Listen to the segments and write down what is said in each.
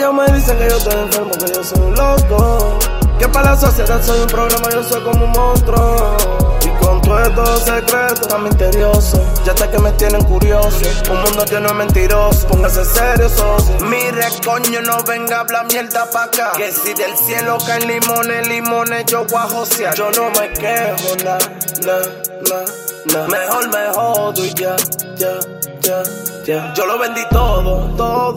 Ellos me dicen que yo estoy enfermo, que yo soy un loco, que para la sociedad soy un problema, yo soy como un monstruo. Y con todo estos secretos tan misteriosos, ya hasta que me tienen curioso. Un mundo lleno de mentirosos, póngase serio, socio. Mire, coño, no venga a hablar mierda pa' acá, que si del cielo caen limones, yo voy a josear. Yo no me quejo, mejor me jodo y ya. Yo lo vendí todo.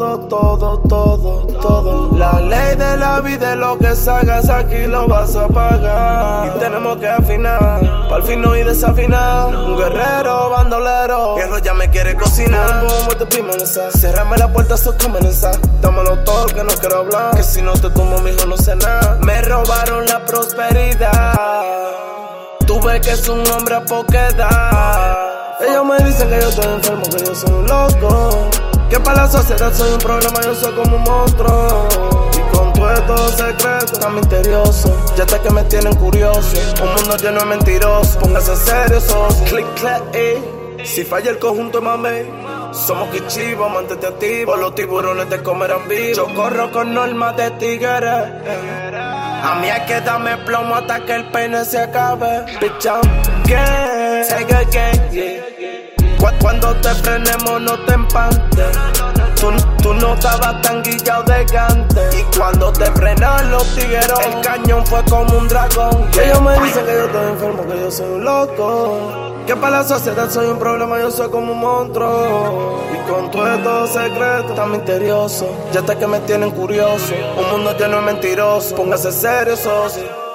La ley de la vida es lo que salgas aquí lo vas a pagar. Y tenemos que afinar, pa'l fin no ir desafinar. Un guerrero, bandolero, Guerro ya me quiere cocinar. Cerrame la puerta, eso comenzar. Dámelo todo que no quiero hablar, que si no te tomo, mijo, no sé nada. Me robaron la prosperidad. Tú ves que es un hombre a poca edad. Ellos me dicen que yo estoy enfermo, que yo soy un loco, que para la sociedad soy un problema, yo soy como un monstruo. Y con todo estos secretos tan misteriosos, ya hasta que me tienen curioso. Un mundo lleno de mentirosos, póngase serio, socio. Click, clack, Si falla el conjunto, mame, somos quichivos, mantente activo, los tiburones te comerán vivo. Yo corro con normas de tigre. A mí hay que darme plomo hasta que el pene se acabe. Bitch, I'm gay. Say good game. Cuando te frenemos no te empantes. Tú no estabas tan guillado de gante. Y cuando te frenan los tigueros, el cañón fue como un dragón. Ellos me dicen que yo estoy enfermo, que yo soy un loco, que para la sociedad soy un problema, yo soy como un monstruo. Y con todo estos secretos tan misteriosos, ya hasta que me tienen curioso. Un mundo lleno de mentirosos, póngase serio, socio.